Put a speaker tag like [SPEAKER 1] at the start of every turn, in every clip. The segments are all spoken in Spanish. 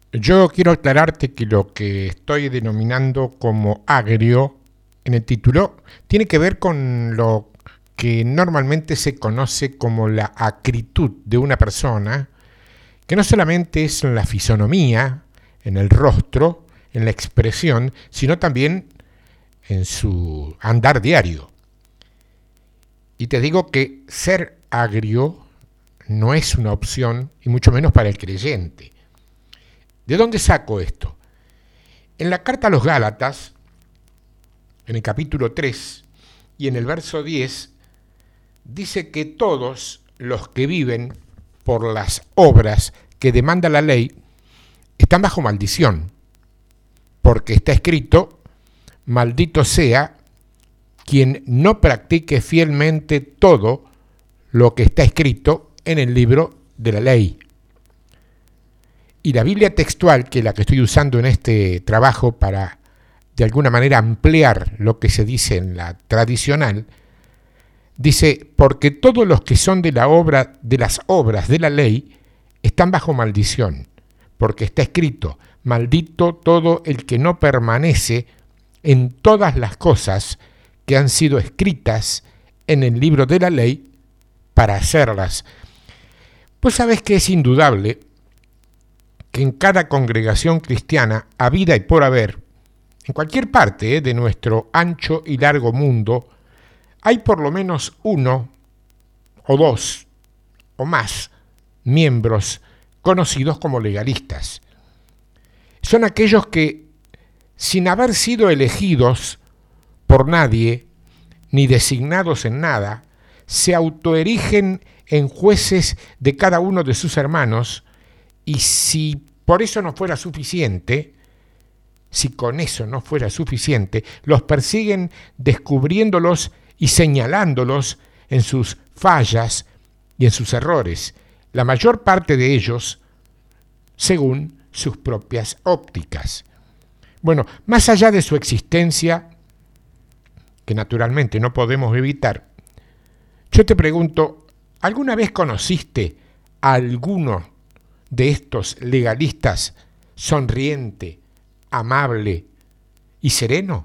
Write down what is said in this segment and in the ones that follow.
[SPEAKER 1] Yo quiero aclararte que lo que estoy denominando como agrio en el título tiene que ver con lo que normalmente se conoce como la acritud de una persona, que no solamente es en la fisonomía, en el rostro, en la expresión, sino también en su andar diario. Y te digo que ser agrio no es una opción, y mucho menos para el creyente. ¿De dónde saco esto? En la carta a los Gálatas, en el capítulo 3 y en el verso 10, dice que todos los que viven por las obras que demanda la ley están bajo maldición, porque está escrito: maldito sea quien no practique fielmente todo lo que está escrito en el libro de la ley. Y la Biblia textual, que es la que estoy usando en este trabajo para de alguna manera ampliar lo que se dice en la tradicional, dice: porque todos los que son de las obras de la ley están bajo maldición, porque está escrito: maldito todo el que no permanece en todas las cosas que han sido escritas en el libro de la ley para hacerlas. Pues sabes que es indudable que en cada congregación cristiana, habida y por haber, en cualquier parte de nuestro ancho y largo mundo, hay por lo menos uno o dos o más miembros conocidos como legalistas. Son aquellos que, sin haber sido elegidos por nadie ni designados en nada, se autoerigen en jueces de cada uno de sus hermanos. Y si por eso no fuera suficiente, si con eso no fuera suficiente, los persiguen descubriéndolos y señalándolos en sus fallas y en sus errores, la mayor parte de ellos según sus propias ópticas. Bueno, más allá de su existencia, que naturalmente no podemos evitar, yo te pregunto, ¿alguna vez conociste a alguno de estos legalistas sonriente, amable y sereno?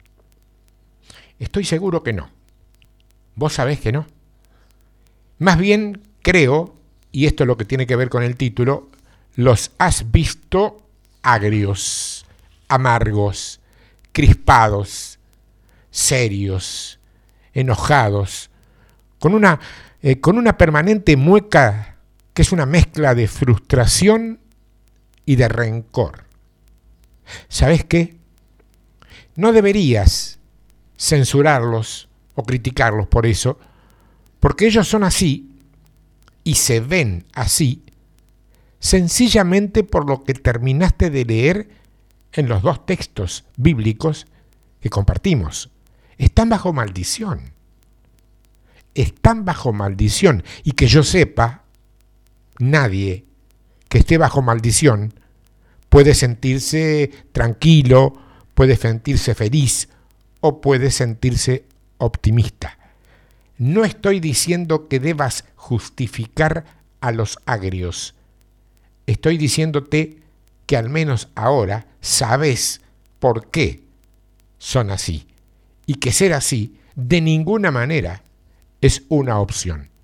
[SPEAKER 1] Estoy seguro que no. ¿Vos sabés que no? Más bien creo, y esto es lo que tiene que ver con el título, los has visto agrios, amargos, crispados, serios, enojados, con una permanente mueca que es una mezcla de frustración y de rencor. ¿Sabes qué? No deberías censurarlos o criticarlos por eso, porque ellos son así y se ven así sencillamente por lo que terminaste de leer en los dos textos bíblicos que compartimos. Están bajo maldición. Están bajo maldición. Y que yo sepa, nadie que esté bajo maldición puede sentirse tranquilo, puede sentirse feliz o puede sentirse optimista. No estoy diciendo que debas justificar a los agrios. Estoy diciéndote que al menos ahora sabes por qué son así y que ser así de ninguna manera es una opción.